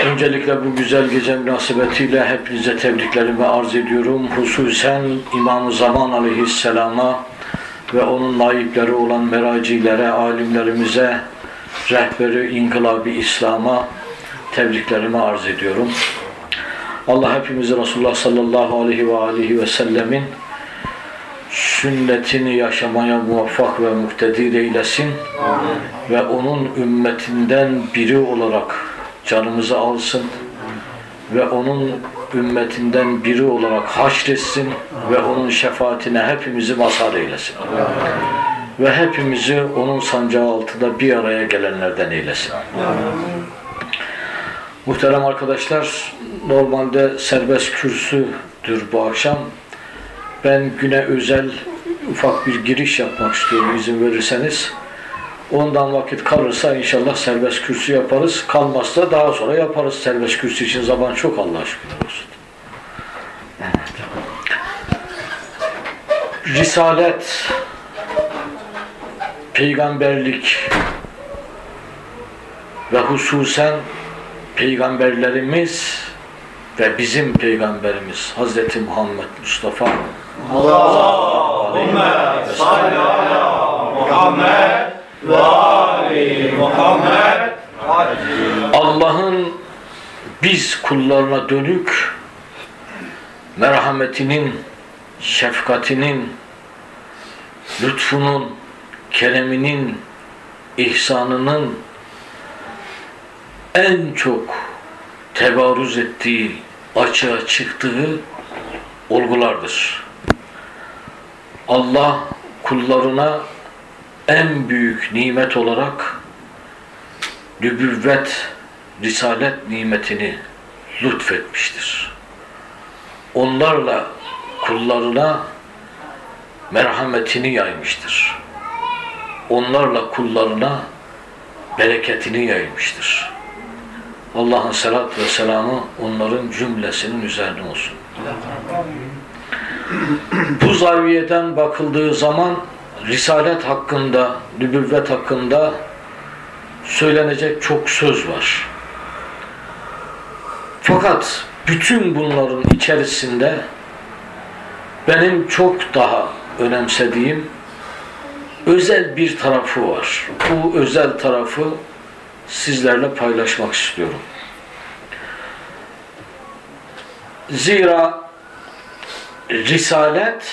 Öncelikle bu güzel gece münasebetiyle hepinize tebriklerimi arz ediyorum. Hususen İmam-ı Zaman aleyhisselama ve onun naipleri olan meracilere, alimlerimize, rehberi İnkılab-ı İslam'a tebriklerimi arz ediyorum. Allah hepimizi Resulullah sallallahu aleyhi ve sellemin sünnetini yaşamaya muvaffak ve muktedir eylesin. Amin. Ve onun ümmetinden biri olarak canımızı alsın ve onun ümmetinden biri olarak haşretsin ve onun şefaatine hepimizi mazhar eylesin. Amin. Ve hepimizi onun sancağı altında bir araya gelenlerden eylesin. Amin. Muhterem arkadaşlar, normalde serbest kürsüdür bu akşam. Ben güne özel ufak bir giriş yapmak istiyorum izin verirseniz. Ondan vakit kalırsa inşallah serbest kürsü yaparız. Kalmazsa daha sonra yaparız. Serbest kürsü için zaman çok, Allah'a şükürler olsun. Risalet, peygamberlik ve hususen peygamberlerimiz ve bizim peygamberimiz Hazreti Muhammed Mustafa Allahümme salli ala Muhammed ve ali Muhammed. Allah'ın biz kullarına dönük merhametinin, şefkatinin, lütfunun, kereminin, ihsanının en çok tebarüz ettiği, açığa çıktığı olgulardır. Allah kullarına en büyük nimet olarak nübüvvet, risalet nimetini lütfetmiştir. Onlarla kullarına merhametini yaymıştır. Onlarla kullarına bereketini yaymıştır. Allah'ın selat ve selamı onların cümlesinin üzerine olsun. Bu zaviyeden bakıldığı zaman risalet hakkında, nübüvvet hakkında söylenecek çok söz var. Fakat bütün bunların içerisinde benim çok daha önemsediğim özel bir tarafı var. Bu özel tarafı sizlerle paylaşmak istiyorum. Zira risalet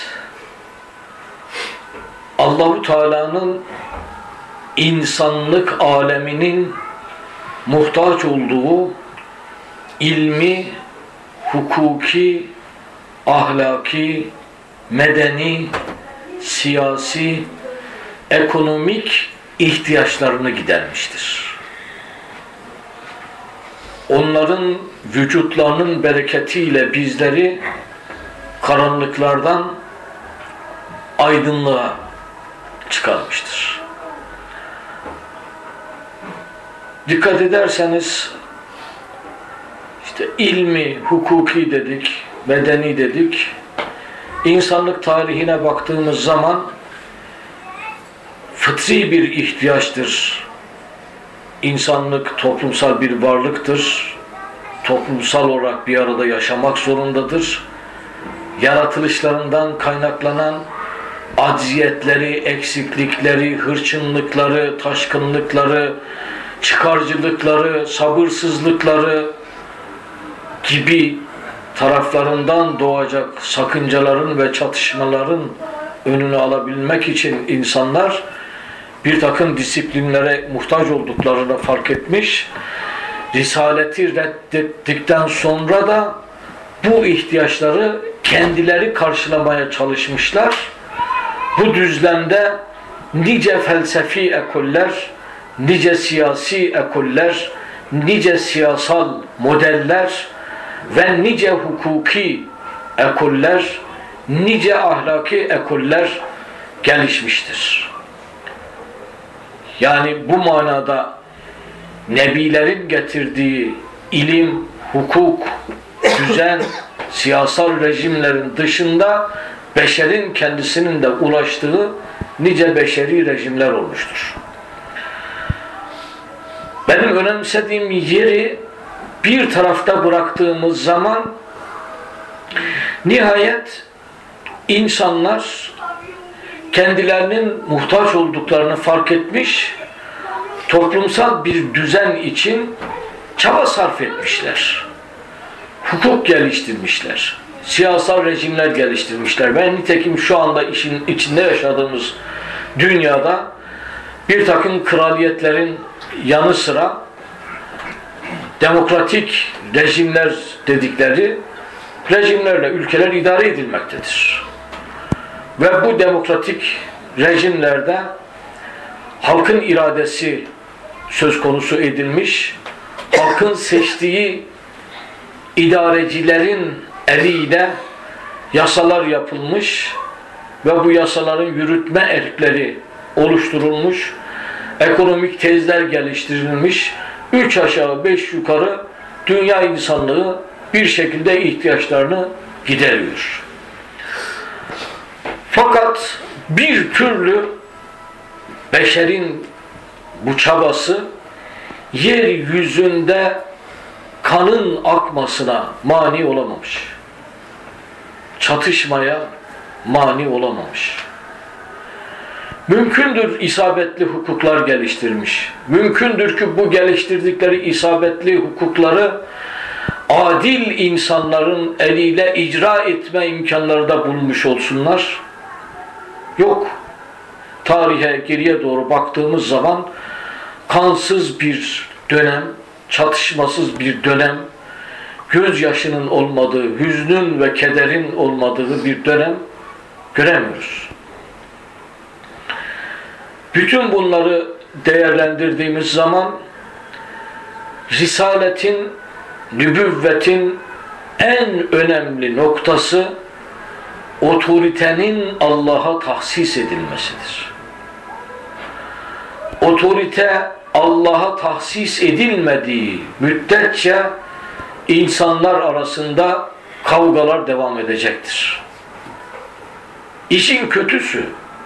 Allah-u Teala'nın insanlık aleminin muhtaç olduğu ilmi, hukuki, ahlaki, medeni, siyasi, ekonomik ihtiyaçlarını gidermiştir. Onların vücutlarının bereketiyle bizleri karanlıklardan aydınlığa çıkarmıştır. Dikkat ederseniz işte ilmi, hukuki dedik, medeni dedik. İnsanlık tarihine baktığımız zaman fıtri bir ihtiyaçtır. İnsanlık toplumsal bir varlıktır. Toplumsal olarak bir arada yaşamak zorundadır. Yaratılışlarından kaynaklanan acziyetleri, eksiklikleri, hırçınlıkları, taşkınlıkları, çıkarcılıkları, sabırsızlıkları gibi taraflarından doğacak sakıncaların ve çatışmaların önünü alabilmek için insanlar bir takım disiplinlere muhtaç olduklarını fark etmiş. Risaleti reddettikten sonra da bu ihtiyaçları kendileri karşılamaya çalışmışlar. Bu düzlemde nice felsefi ekoller, nice siyasi ekoller, nice siyasal modeller ve nice hukuki ekoller, nice ahlaki ekoller gelişmiştir. Yani bu manada nebilerin getirdiği ilim, hukuk, düzen, siyasal rejimlerin dışında beşerin kendisinin de ulaştığı nice beşeri rejimler olmuştur. Benim önemsediğim yeri bir tarafta bıraktığımız zaman nihayet insanlar kendilerinin muhtaç olduklarını fark etmiş, toplumsal bir düzen için çaba sarf etmişler. Hukuk geliştirmişler. Siyasal rejimler geliştirmişler. Ve nitekim şu anda işin içinde yaşadığımız dünyada bir takım kraliyetlerin yanı sıra demokratik rejimler dedikleri rejimlerle ülkeler idare edilmektedir. Ve bu demokratik rejimlerde halkın iradesi söz konusu edilmiş, halkın seçtiği idarecilerin eliyle yasalar yapılmış ve bu yasaların yürütme erkleri oluşturulmuş, ekonomik tezler geliştirilmiş, 3 aşağı 5 yukarı dünya insanlığı bir şekilde ihtiyaçlarını gideriyor. Fakat bir türlü beşerin bu çabası yeryüzünde kanın akmasına mani olamamış. Çatışmaya mani olamamış. Mümkündür isabetli hukuklar geliştirmiş. Mümkündür ki bu geliştirdikleri isabetli hukukları adil insanların eliyle icra etme imkanları da bulmuş olsunlar. Yok. Tarihe geriye doğru baktığımız zaman kansız bir dönem, çatışmasız bir dönem, gözyaşının olmadığı, hüznün ve kederin olmadığı bir dönem göremiyoruz. Bütün bunları değerlendirdiğimiz zaman risaletin, nübüvvetin en önemli noktası otoritenin Allah'a tahsis edilmesidir. Otorite Allah'a tahsis edilmediği müddetçe insanlar arasında kavgalar devam edecektir. İşin kötüsü,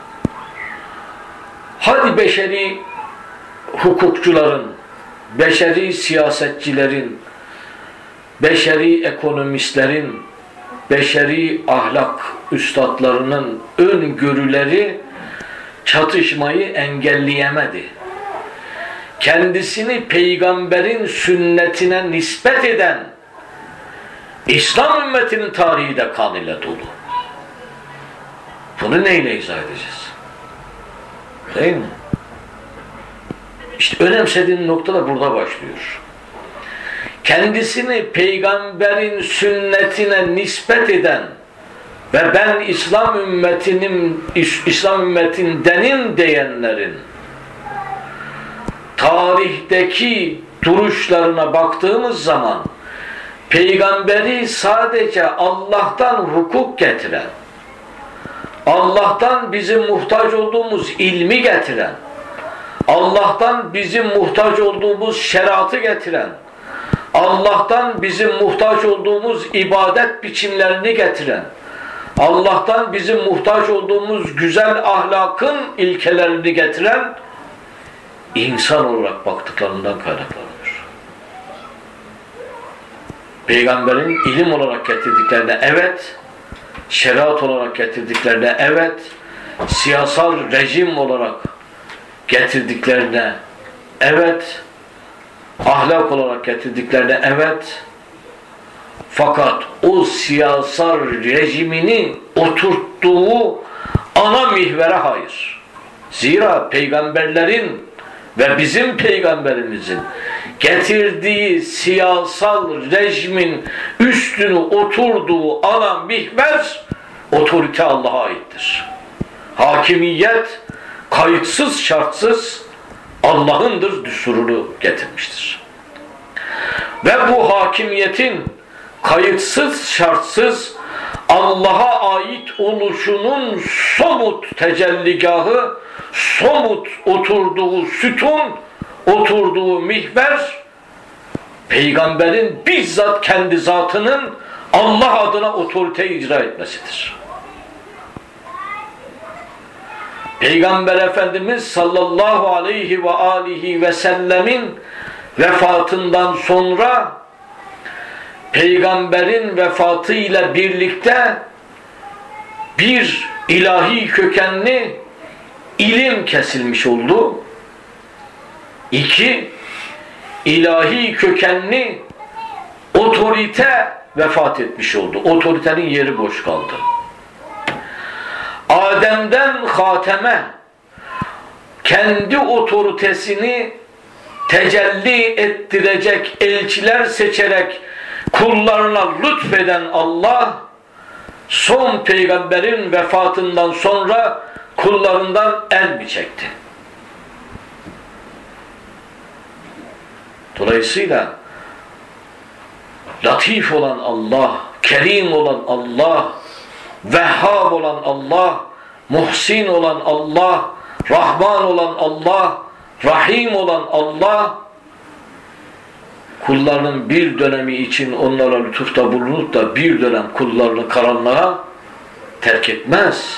hadi beşeri hukukçuların, beşeri siyasetçilerin, beşeri ekonomistlerin, beşeri ahlak üstadlarının öngörüleri çatışmayı engelleyemedi. Kendisini peygamberin sünnetine nispet eden İslam ümmetinin tarihi de kan ile dolu. Bunu neyle izah edeceğiz? Değil mi? İşte önemsediğin nokta da burada başlıyor. Kendisini peygamberin sünnetine nispet eden ve ben İslam ümmetindenim diyenlerin tarihteki duruşlarına baktığımız zaman peygamberi sadece Allah'tan hukuk getiren, Allah'tan bizim muhtaç olduğumuz ilmi getiren, Allah'tan bizim muhtaç olduğumuz şeriatı getiren, Allah'tan bizim muhtaç olduğumuz ibadet biçimlerini getiren, Allah'tan bizim muhtaç olduğumuz güzel ahlakın ilkelerini getiren insan olarak baktıklarından kaynaklanıyor. Peygamberin ilim olarak getirdiklerine evet, şeriat olarak getirdiklerine evet, siyasal rejim olarak getirdiklerine evet, ahlak olarak getirdiklerine evet, fakat o siyasal rejimini oturttuğu ana mihvere hayır. Zira peygamberlerin ve bizim peygamberimizin getirdiği siyasal rejimin üstünü oturduğu ana mihver otorite Allah'a aittir. Hakimiyet kayıtsız şartsız Allah'ındır düsturunu getirmiştir. Ve bu hakimiyetin kayıtsız şartsız Allah'a ait oluşunun somut tecelligahı, somut oturduğu sütun, oturduğu mihver, peygamberin bizzat kendi zatının Allah adına otorite icra etmesidir. Peygamber Efendimiz sallallahu aleyhi ve alihi ve sellemin vefatından sonra peygamberin vefatıyla birlikte bir ilahi kökenli ilim kesilmiş oldu. 2, ilahi kökenli otorite vefat etmiş oldu. Otoritenin yeri boş kaldı. Adem'den Hatem'e kendi otoritesini tecelli ettirecek elçiler seçerek kullarına lütfeden Allah, son peygamberin vefatından sonra kullarından el mi çekti? Dolayısıyla latif olan Allah, kerim olan Allah, Vehhab olan Allah, Muhsin olan Allah, Rahman olan Allah, Rahim olan Allah, kullarının bir dönemi için onlara lütufta bulunup da bir dönem kullarını karanlığa terk etmez.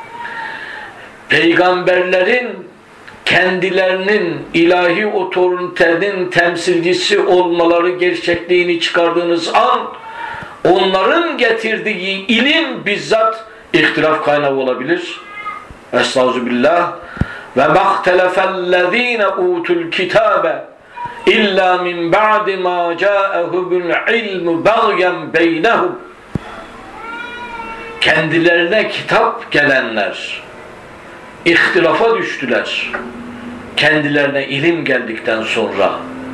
Peygamberlerin kendilerinin ilahi otoritenin temsilcisi olmaları gerçekliğini çıkardığınız an, onların getirdiği ilim bizzat ihtilaf kaynağı olabilir. Estağfirullah. Ve mahtelefellezine utul kitabe illa min ba'di ma ca'ahumul ilmu bagyen beynehum. Kendilerine kitap gelenler ihtilafa düştüler. Kendilerine ilim geldikten sonra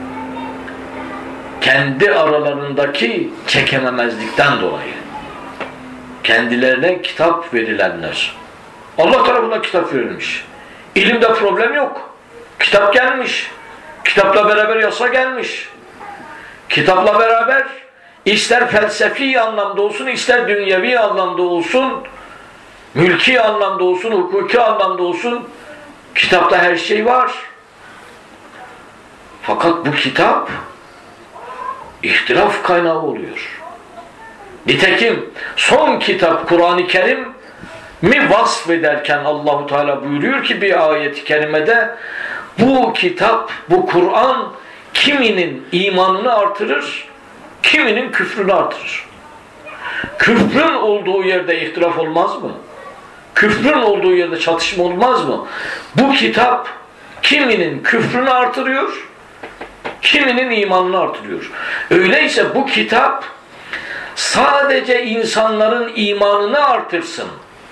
kendi aralarındaki çekememezlikten dolayı kendilerine kitap verilenler, Allah tarafından kitap verilmiş. İlimde problem yok. Kitap gelmiş. Kitapla beraber yasa gelmiş. Kitapla beraber ister felsefi anlamda olsun, ister dünyevi anlamda olsun, mülki anlamda olsun, hukuki anlamda olsun, kitapta her şey var. Fakat bu kitap ihtilaf kaynağı oluyor. Nitekim son kitap Kur'an-ı Kerim mi vasfederken Allahu Teala buyuruyor ki bir ayet-i kerimede, bu kitap, bu Kur'an kiminin imanını artırır, kiminin küfrünü artırır. Küfrün olduğu yerde ihtilaf olmaz mı? Küfrün olduğu yerde çatışma olmaz mı? Bu kitap kiminin küfrünü artırıyor, kiminin imanını artırıyor. Öyleyse bu kitap sadece insanların imanını artırsın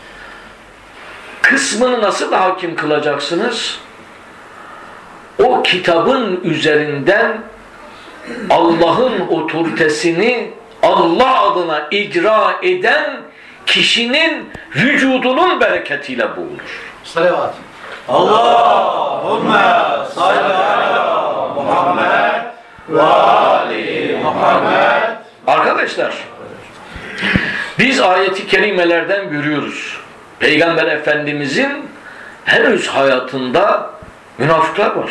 kısmını nasıl hakim kılacaksınız? O kitabın üzerinden Allah'ın otoritesini Allah adına icra eden kişinin vücudunun bereketiyle bulunur. Salavat. Allahümme salli ala Muhammed ve ali Muhammed. Arkadaşlar, biz ayeti kerimelerden görüyoruz. Peygamber Efendimizin henüz hayatında münafıklar var.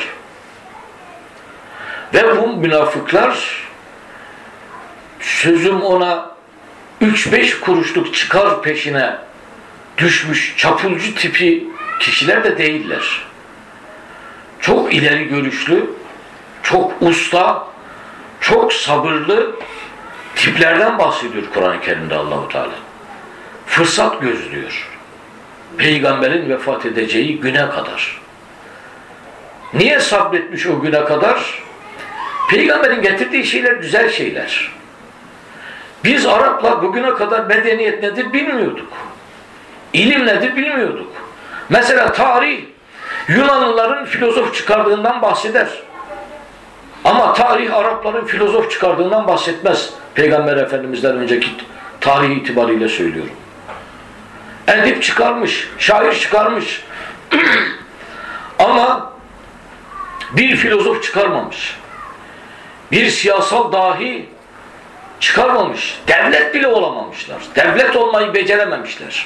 Ve bu münafıklar, sözüm ona 3-5 kuruşluk çıkar peşine düşmüş çapulcu tipi kişiler de değiller. Çok ileri görüşlü, çok usta, çok sabırlı tiplerden bahsediyor Kur'an-ı Kerim'de Allah-u Teala. Fırsat gözlüyor. Peygamberin vefat edeceği güne kadar. Niye sabretmiş o güne kadar? Peygamberin getirdiği şeyler güzel şeyler. Biz Araplar bugüne kadar medeniyet nedir bilmiyorduk. İlim nedir bilmiyorduk. Mesela tarih Yunanlıların filozof çıkardığından bahseder. Ama tarih Arapların filozof çıkardığından bahsetmez. Peygamber Efendimiz'den önceki tarih itibariyle söylüyorum. Edip çıkarmış, şair çıkarmış. Ama bir filozof çıkarmamış. Bir siyasal dahi çıkarmamış. Devlet bile olamamışlar. Devlet olmayı becerememişler.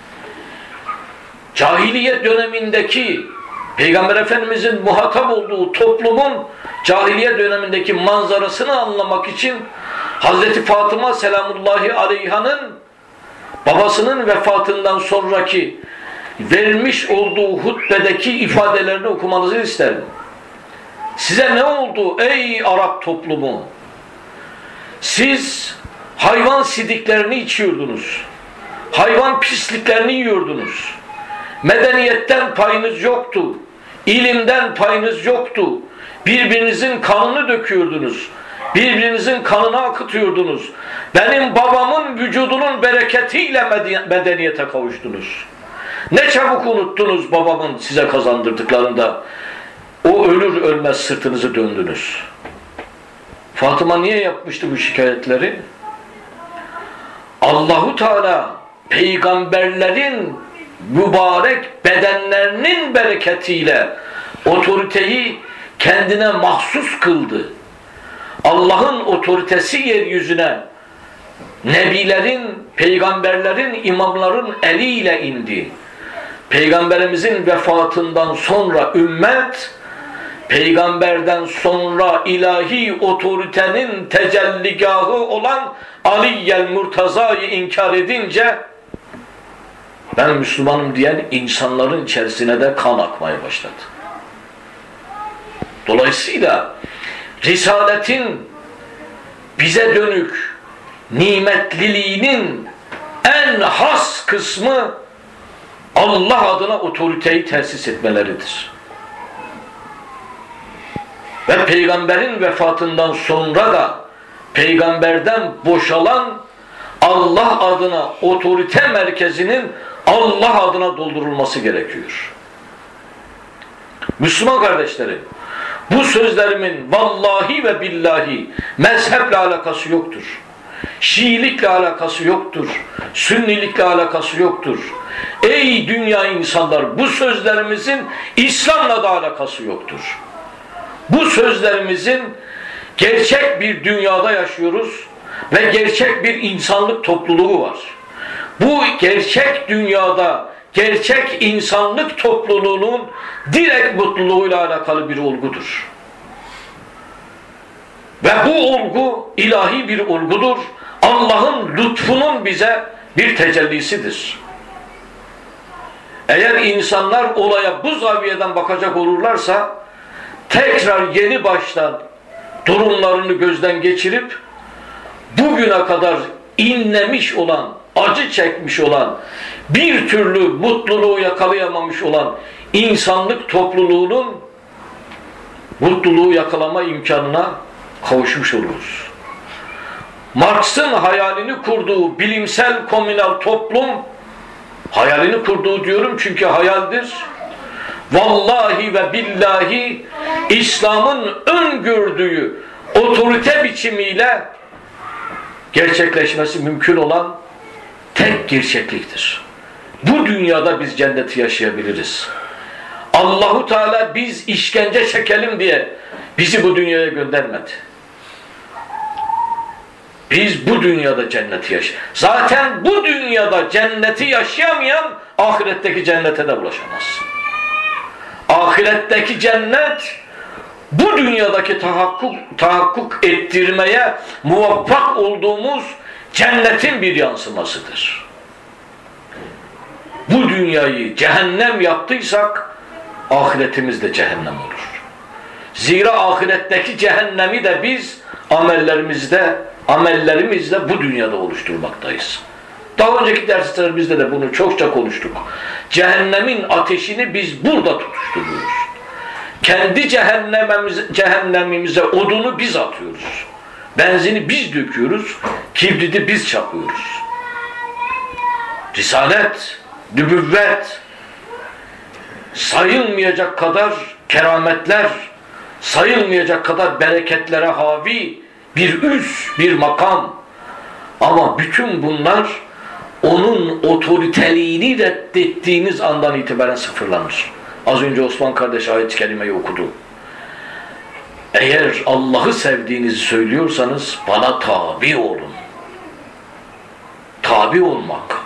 Cahiliyet dönemindeki Peygamber Efendimizin muhatap olduğu toplumun cahiliye dönemindeki manzarasını anlamak için Hazreti Fatıma selamullahi aleyhanın babasının vefatından sonraki vermiş olduğu hutbedeki ifadelerini okumanızı isterim. Size ne oldu ey Arap toplumu? Siz hayvan sidiklerini içiyordunuz. Hayvan pisliklerini yiyordunuz. Medeniyetten payınız yoktu. İlimden payınız yoktu. Birbirinizin kanını döküyordunuz. Birbirinizin kanını akıtıyordunuz. Benim babamın vücudunun bereketiyle medeniyete kavuştunuz. Ne çabuk unuttunuz babamın size kazandırdıklarında. O ölür ölmez sırtınızı döndünüz. Fatıma niye yapmıştı bu şikayetleri? Allahu Teala peygamberlerin mübarek bedenlerinin bereketiyle otoriteyi kendine mahsus kıldı. Allah'ın otoritesi yeryüzüne nebilerin, peygamberlerin, imamların eliyle indi. Peygamberimizin vefatından sonra ümmet, peygamberden sonra ilahi otoritenin tecelligahı olan Aliyyel Murtaza'yı inkar edince ben Müslümanım diyen insanların içerisine de kan akmaya başladı. Dolayısıyla Risaletin bize dönük nimetliliğinin en has kısmı Allah adına otoriteyi tesis etmeleridir. Ve peygamberin vefatından sonra da peygamberden boşalan Allah adına otorite merkezinin Allah adına doldurulması gerekiyor. Müslüman kardeşlerim, bu sözlerimin vallahi ve billahi mezheple alakası yoktur. Şiilikle alakası yoktur. Sünnilikle alakası yoktur. Ey dünya insanlar, bu sözlerimizin İslam'la da alakası yoktur. Bu sözlerimizin gerçek bir dünyada yaşıyoruz ve gerçek bir insanlık topluluğu var. Bu gerçek dünyada gerçek insanlık topluluğunun direkt mutluluğuyla alakalı bir olgudur. Ve bu olgu ilahi bir olgudur. Allah'ın lütfunun bize bir tecellisidir. Eğer insanlar olaya bu zaviyeden bakacak olurlarsa tekrar yeni baştan durumlarını gözden geçirip bugüne kadar inlemiş olan, acı çekmiş olan, bir türlü mutluluğu yakalayamamış olan insanlık topluluğunun mutluluğu yakalama imkanına kavuşmuş oluruz. Marx'ın hayalini kurduğu bilimsel komünal toplum, hayalini kurduğu diyorum çünkü hayaldir. Vallahi ve billahi İslam'ın öngördüğü otorite biçimiyle gerçekleşmesi mümkün olan tek gerçekliktir. Bu dünyada biz cenneti yaşayabiliriz. Allahu Teala biz işkence çekelim diye bizi bu dünyaya göndermedi. Biz bu dünyada cenneti yaşayalım. Zaten bu dünyada cenneti yaşayamayan ahiretteki cennete de ulaşamaz. Ahiretteki cennet bu dünyadaki tahakkuk ettirmeye muvaffak olduğumuz cennetin bir yansımasıdır. Bu dünyayı cehennem yaptıysak ahiretimiz de cehennem olur. Zira ahiretteki cehennemi de biz amellerimizle bu dünyada oluşturmaktayız. Daha önceki derslerimizde de bunu çokça konuştuk. Cehennemin ateşini biz burada tutuşturuyoruz. Kendi cehennemimize odunu biz atıyoruz. Benzini biz döküyoruz. Kibriti biz çakıyoruz. Risalet, nübüvvet, sayılmayacak kadar kerametler, sayılmayacak kadar bereketlere havi bir üs, bir makam. Ama bütün bunlar onun otoriteliğini reddettiğiniz andan itibaren sıfırlanır. Az önce Osman kardeş ayet-i kerimeyi okudu. Eğer Allah'ı sevdiğinizi söylüyorsanız bana tabi olun. Tabi olmak.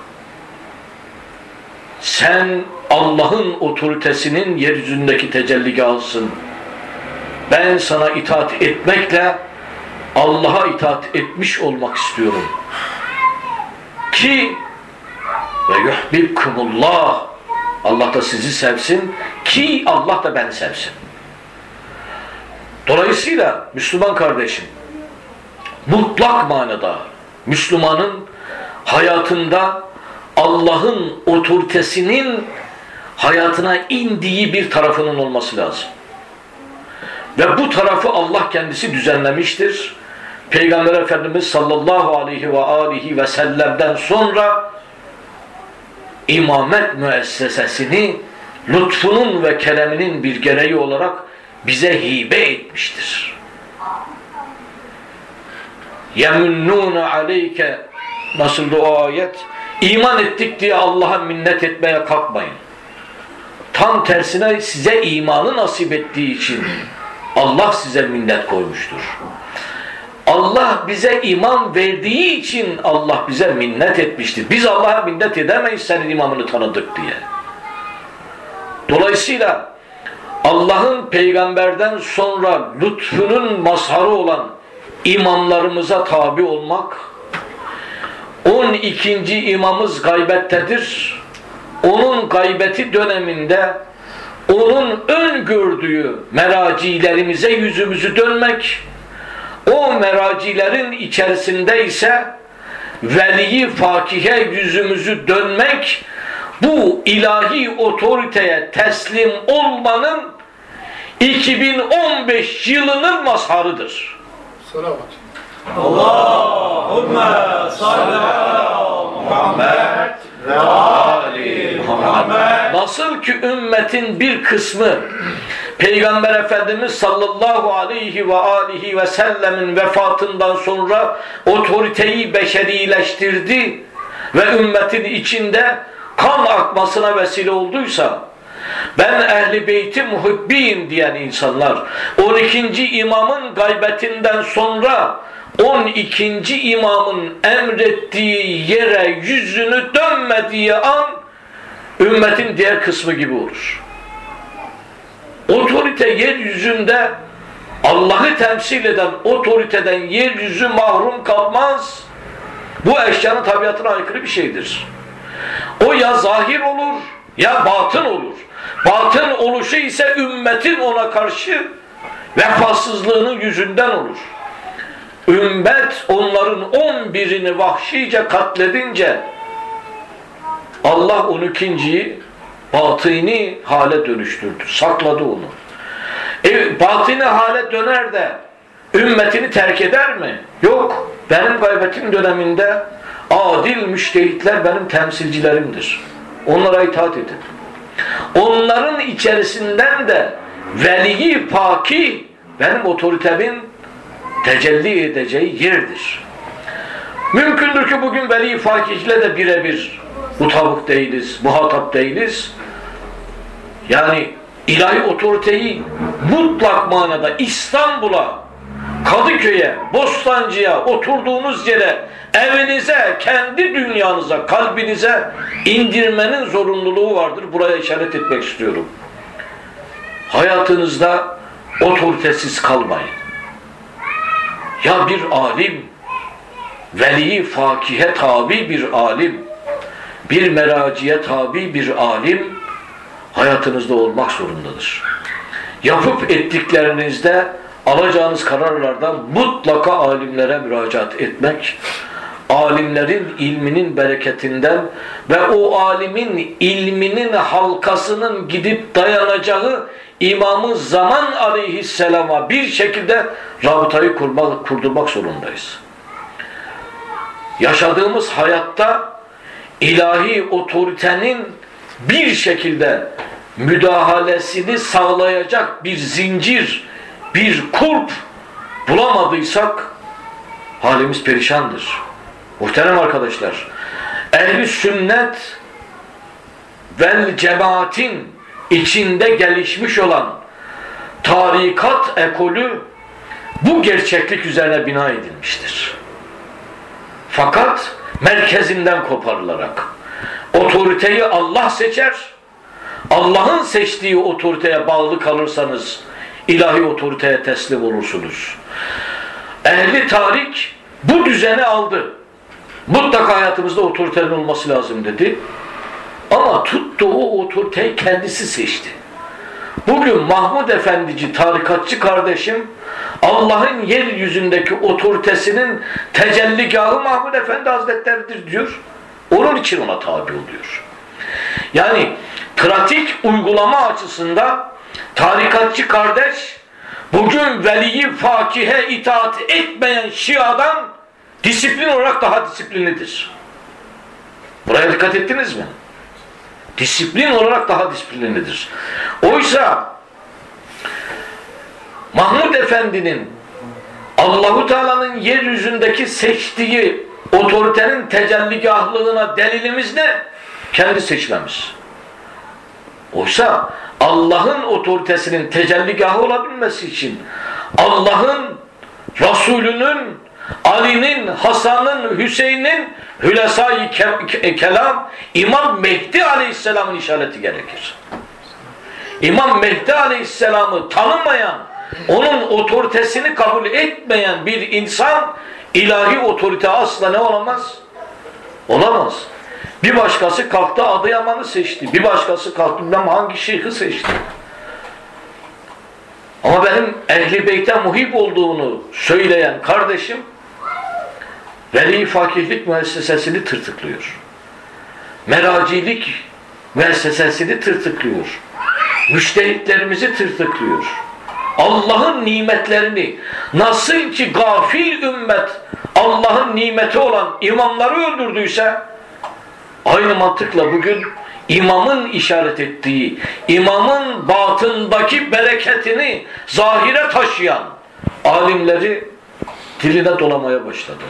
Sen Allah'ın otoritesinin yeryüzündeki tecelligahısın. Ben sana itaat etmekle Allah'a itaat etmiş olmak istiyorum. Ki ve yuhbibkumullah, Allah da sizi sevsin ki Allah da beni sevsin. Dolayısıyla Müslüman kardeşim, mutlak manada Müslümanın hayatında Allah'ın otoritesinin hayatına indiği bir tarafının olması lazım. Ve bu tarafı Allah kendisi düzenlemiştir. Peygamber Efendimiz sallallahu aleyhi ve sellem'den sonra imamet müessesesini lütfunun ve kereminin bir gereği olarak bize hibe etmiştir. يَمُنُّونَ عَلَيْكَ Nasıldı o ayet? İman ettik diye Allah'a minnet etmeye kalkmayın. Tam tersine size imanı nasip ettiği için Allah size minnet koymuştur. Allah bize iman verdiği için Allah bize minnet etmiştir. Biz Allah'a minnet edemeyiz senin imanını tanıdık diye. Dolayısıyla Allah'ın peygamberden sonra lütfunun mazharı olan imamlarımıza tabi olmak, 12. imamımız gaybettedir. Onun gaybeti döneminde onun öngördüğü meracilerimize yüzümüzü dönmek, o meracilerin içerisinde ise veli fakihe yüzümüzü dönmek, bu ilahi otoriteye teslim olmanın 2015 yılının mazharıdır. Salavat. Allahümme salli ala Muhammed ve ali Muhammed. Nasıl ki ümmetin bir kısmı Peygamber Efendimiz sallallahu aleyhi ve sellemin vefatından sonra otoriteyi beşerileştirdi ve ümmetin içinde kan akmasına vesile olduysa, ben Ehl-i Beyt'i muhibbiyim diyen insanlar 12. imamın gaybetinden sonra 12. imamın emrettiği yere yüzünü dönmediği an ümmetin diğer kısmı gibi olur. Otorite yeryüzünde Allah'ı temsil eden otoriteden yeryüzü mahrum kalmaz. Bu eşyanın tabiatına aykırı bir şeydir. O ya zahir olur ya batın olur. Batın oluşu ise ümmetin ona karşı vefasızlığının yüzünden olur. Ümmet onların 11'ini vahşice katledince Allah 12.'yi batini hale dönüştürdü. Sakladı onu. Batini hale döner de ümmetini terk eder mi? Yok. Benim gaybetim döneminde adil müştehitler benim temsilcilerimdir. Onlara itaat edin. Onların içerisinden de veli paki benim otoritemin tecelli edeceği yerdir. Mümkündür ki bugün veli fakihle de birebir mutabık değiliz, muhatap değiliz. Yani ilahi otoriteyi mutlak manada İstanbul'a, Kadıköy'e, Bostancı'ya, oturduğunuz yere, evinize, kendi dünyanıza, kalbinize indirmenin zorunluluğu vardır. Buraya işaret etmek istiyorum. Hayatınızda otoritesiz kalmayın. Ya bir alim, veli fakihe tabi bir alim, bir meraciye tabi bir alim hayatınızda olmak zorundadır. Yapıp ettiklerinizde alacağınız kararlardan mutlaka alimlere müracaat etmek, alimlerin ilminin bereketinden ve o alimin ilminin halkasının gidip dayanacağı İmam-ı Zaman aleyhisselama bir şekilde rabıtayı kurdurmak zorundayız. Yaşadığımız hayatta ilahi otoritenin bir şekilde müdahalesini sağlayacak bir zincir, bir kulp bulamadıysak halimiz perişandır. Muhterem arkadaşlar, ehl-i sünnet vel cemaatin içinde gelişmiş olan tarikat ekolü bu gerçeklik üzerine bina edilmiştir. Fakat merkezinden koparılarak otoriteyi Allah seçer, Allah'ın seçtiği otoriteye bağlı kalırsanız ilahi otoriteye teslim olursunuz. Ehli tarik bu düzeni aldı. Mutlaka hayatımızda otoritenin olması lazım dedi. Ama tuttu o otoriteyi kendisi seçti. Bugün Mahmud Efendici, tarikatçı kardeşim Allah'ın yeryüzündeki otoritesinin tecelligahı Mahmud Efendi Hazretleri'dir diyor. Onun için ona tabi oluyor. Yani pratik uygulama açısından tarikatçı kardeş bugün veliyi fakihe itaat etmeyen Şia'dan disiplin olarak daha disiplinlidir. Buraya dikkat ettiniz mi? Disiplin olarak daha disiplinlidir. Oysa Mahmud Efendi'nin Allahu Teala'nın yeryüzündeki seçtiği otoritenin tecelligahlığına delilimiz ne? Kendi seçmemiz. Oysa Allah'ın otoritesinin tecelligahı olabilmesi için Allah'ın, Resulünün, Ali'nin, Hasan'ın, Hüseyin'in Hülesâ-i Kelam İmam Mehdi Aleyhisselam'ın işareti gerekir. İmam Mehdi Aleyhisselam'ı tanımayan, onun otoritesini kabul etmeyen bir insan ilahi otorite asla ne olamaz? Olamaz. Bir başkası kalktı Adıyaman'ı seçti. Bir başkası kalktı bilmem hangi şeyhi seçti. Ama benim Ehl-i Beyt'e muhib olduğunu söyleyen kardeşim Veli Fakihlik müessesesini tırtıklıyor. Meracilik müessesesini tırtıklıyor. Müştehitlerimizi tırtıklıyor. Allah'ın nimetlerini nasıl ki gafil ümmet Allah'ın nimeti olan imamları öldürdüyse aynı mantıkla bugün imamın işaret ettiği, imamın batındaki bereketini zahire taşıyan alimleri diline dolamaya başladı.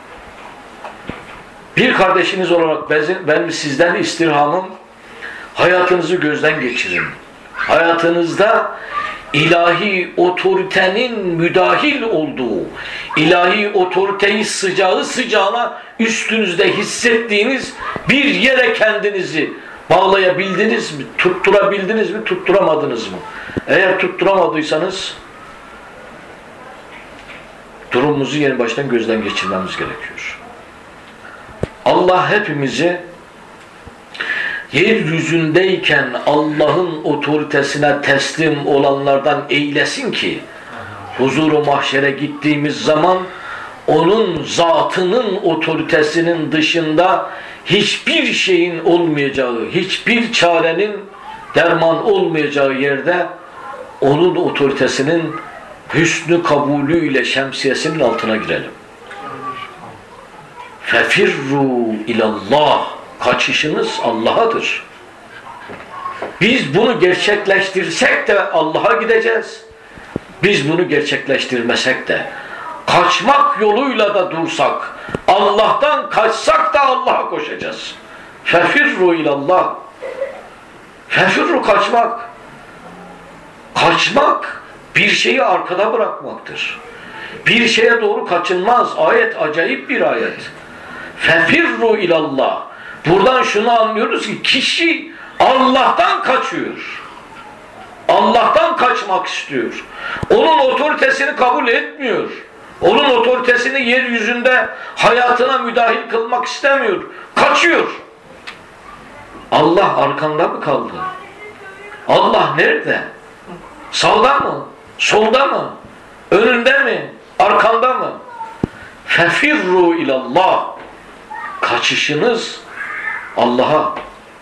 Bir kardeşiniz olarak benim sizden istirhamım, hayatınızı gözden geçirin. Hayatınızda ilahi otoritenin müdahil olduğu, ilahi otoriteyi sıcağı sıcağına üstünüzde hissettiğiniz bir yere kendinizi bağlayabildiniz mi? Tutturabildiniz mi? Tutturamadınız mı? Eğer tutturamadıysanız durumumuzu yeni baştan gözden geçirmemiz gerekiyor. Allah hepimizi yeryüzündeyken Allah'ın otoritesine teslim olanlardan eylesin ki huzur-u mahşere gittiğimiz zaman onun zatının otoritesinin dışında hiçbir şeyin olmayacağı, hiçbir çarenin derman olmayacağı yerde onun otoritesinin hüsnü kabulüyle şemsiyesinin altına girelim. Fefirru ilallah. Kaçışınız Allah'adır. Biz bunu gerçekleştirsek de Allah'a gideceğiz. Biz bunu gerçekleştirmesek de kaçmak yoluyla da dursak, Allah'tan kaçsak da Allah'a koşacağız. Fefirru ilallah. Fefirru kaçmak. Kaçmak bir şeyi arkada bırakmaktır. Bir şeye doğru kaçınmaz. Ayet acayip bir ayet. Fefirru ilallah. Buradan şunu anlıyoruz ki kişi Allah'tan kaçıyor. Allah'tan kaçmak istiyor. Onun otoritesini kabul etmiyor. Onun otoritesini yeryüzünde hayatına müdahil kılmak istemiyor. Kaçıyor. Allah arkanda mı kaldı? Allah nerede? Sağda mı? Solda mı? Önünde mi? Arkanda mı? Fefirru ilallah. Kaçışınız Allah'a.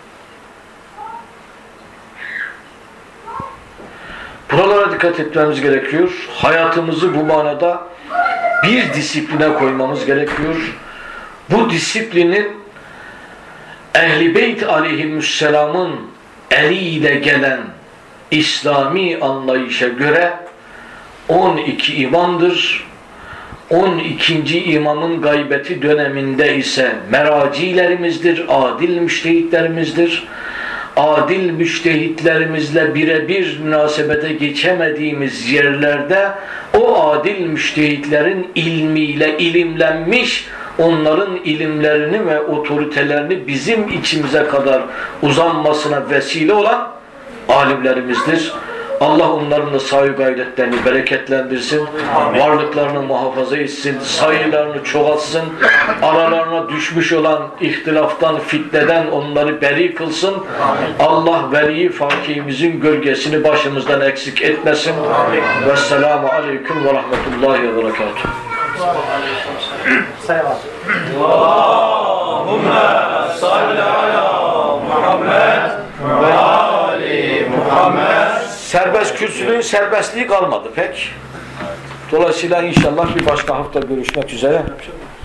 Buralara dikkat etmemiz gerekiyor. Hayatımızı bu manada bir disipline koymamız gerekiyor. Bu disiplinin Ehl-i Beyt aleyhisselamın eliyle gelen İslami anlayışa göre 12 imamdır. 12. imamın gaybeti döneminde ise meracilerimizdir, adil müştehitlerimizdir. Adil müştehitlerimizle birebir münasebete geçemediğimiz yerlerde o adil müştehitlerin ilmiyle ilimlenmiş, onların ilimlerini ve otoritelerini bizim içimize kadar uzanmasına vesile olan alimlerimizdir. Allah onların da sahi gayretlerini bereketlendirsin. Varlıklarını muhafaza etsin. Sayılarını çoğaltsın. Aralarına düşmüş olan ihtilaftan, fitneden onları beri kılsın. Allah veli fakihimizin gölgesini başımızdan eksik etmesin. Vesselamu aleyküm ve rahmetullahi ve berekatuhu. Allahümme salli ala Muhammed ve ali Muhammed. Serbest kürsülüğün serbestliği kalmadı pek. Dolayısıyla inşallah bir başka hafta görüşmek üzere.